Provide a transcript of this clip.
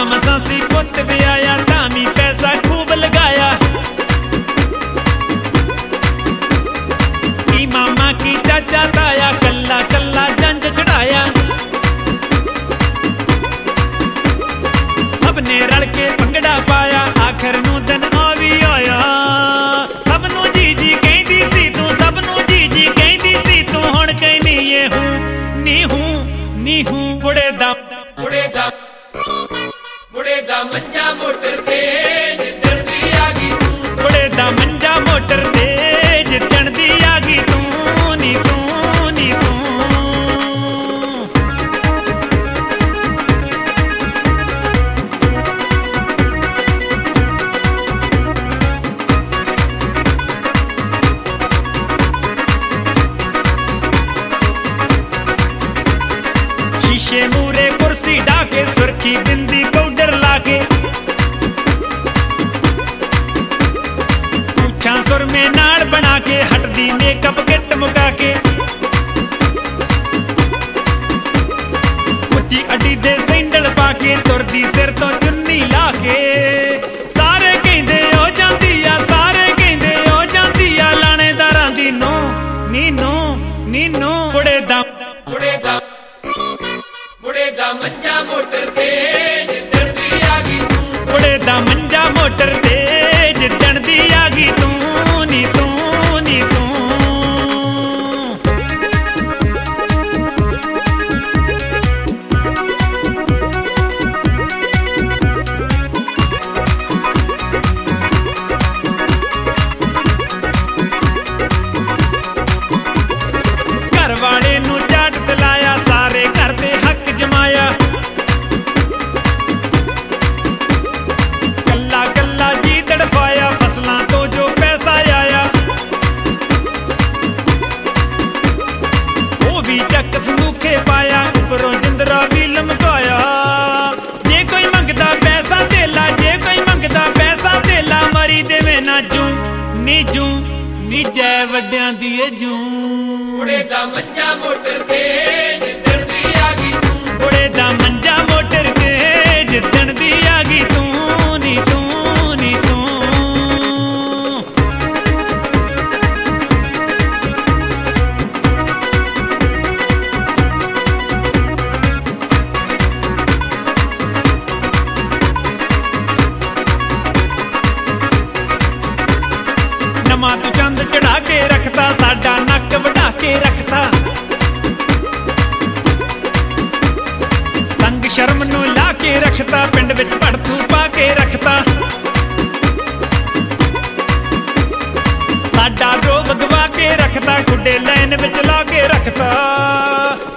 मसां सी पुत विआया तामी पैसा खूब लगाया। की मामा की चाचा ताया कल्ला कल्ला जंज चढ़ाया। सबने रल के भंगड़ा पाया आखिर नूं दिन आ भी आया। सबनूं जी जी कहंदी सी तूं सबनूं जी जी कहंदी सी तूं हुण कहनी ये हूं नी हूं बुढ़े दा मंजा मोटर ते जिद्दण दी आ गई तूं। बुढ़े दा मंजा मोटर ते जिद्दण दी आ गई तूं नी तूं। शीशे मूरे कुर्सी डाके सुर्खी बिंदी पाउडर लाके पूछां सुर में नाड़ बना के हटदी मेकअप किट मुका के। उच्ची अड्डी दे सैंडल पाके तुरदी सिर तो चुन्नी लाके। सारे कहंदे ओ जांदी आ सारे कहंदे ओ जांदी आ लाणेदारां दी नीनो बुढ़े दा मंजा मोटर ते जिद्दण दी आ गई तूं। बुढ़े दा मंजा मोटर ते जिद्दण दी आ गई तूं नी तूं। घर वाले नूं जाट दिलाया सारे घर दे हक जमाया। कल्ला कल्ला जी तड़फाया फसलां तो जो पैसा आया। वो भी चक संदूखे पाया उपरों जिंदरा भी लमकाया। जे कोई मंगदा पैसा देला जे कोई मंगदा पैसा देला मरी देवे ना जूं नी जै वड्डियां दी जूं। बुढ़े दा मंजा मोटर ते जिद्दण दी आ गई तूं। बुढ़े दा मंजा मोटर ते जिद्दण दी आ गई तूं नी तूं। नमा तू चंद चढ़ा के रखता साडा नक वढ़ा के रखता। संग शर्म नूं ला के रखता पिंड विच भड़थू पा के रखता। साडा रोब गवा के रखता खुडे लैन विच ला के रखता।